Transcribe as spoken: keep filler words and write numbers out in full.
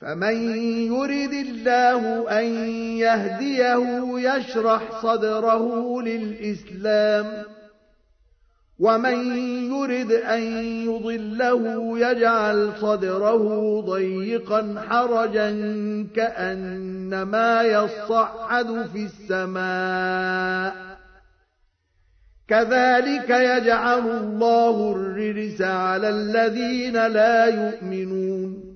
فمن يرد الله أن يهديه يشرح صدره للإسلام ومن يرد أن يضله يجعل صدره ضيقا حرجا كأنما يصعد في السماء كذلك يجعل الله الرجس على الذين لا يؤمنون